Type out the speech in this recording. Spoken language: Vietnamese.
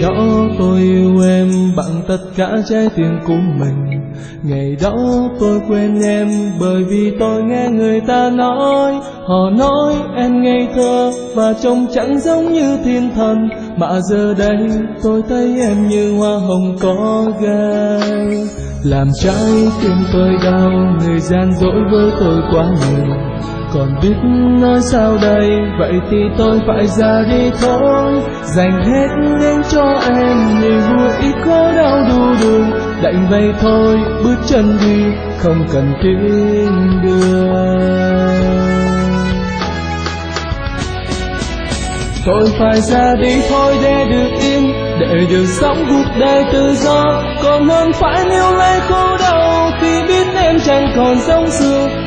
đó tôi yêu em bằng tất cả trái tim của mình. Ngày đó tôi quên em bởi vì tôi nghe người ta nói. Họ nói em ngây thơ và trông chẳng giống như thiên thần, mà giờ đây tôi thấy em như hoa hồng có gai. Làm trái tim tôi đau, người gian dối với tôi quá nhiều, còn biết nói sao đây, vậy thì tôi phải ra đi thôi. Dành hết đến cho em niềm vui ít có đau đu đường, đành vậy thôi bước chân đi không cần tiếng đường. Tôi phải ra đi thôi để được yên, để được sống cuộc đời tự do, còn hơn phải níu lấy khổ đau khi biết em chẳng còn giống xưa.